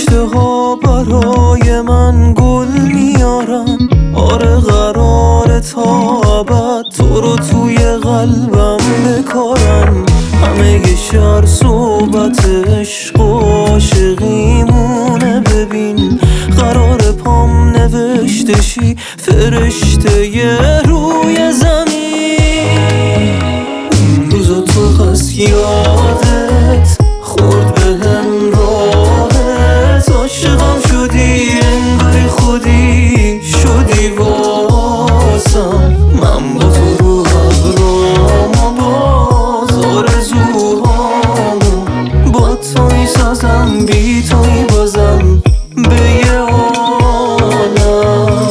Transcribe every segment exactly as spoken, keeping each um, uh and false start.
فرشته ها برای من گل میارن. آره قراره تا ابد تو رو توی قلبم بکارن. همه شهر صحبت عشق و عاشقیمونه. ببین قرار پام نوشته شی فرشته ی روی زمین. این روزا تو هست یادت خورد بهم راحت. عاشقم شدی انگاری خودی شدی واسم. من با تو رو ابرام و باز آرزوهامو با تو میسازم. بی توی بازم به یه عالم.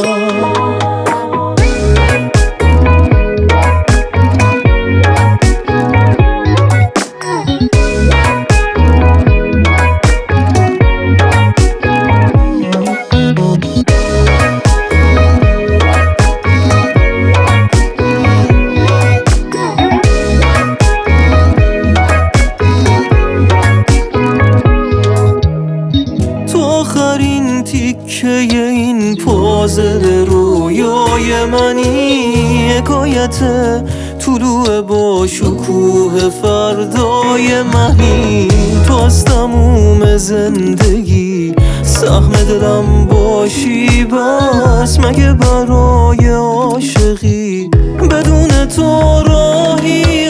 آخرین تیکه این پازل رویای منی. حکایت طلوع با شکوه فردای منی. تو از تموم زندگی سهم دلم باشی بس. مگه برای عاشقی بدون تو راهی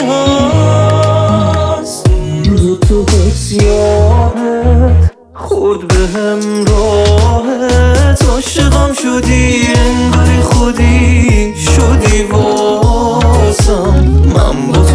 هست؟ روز تو بس یادت خود بهم راحت. عاشقم شدی انگاری خودی شدی واسم. من با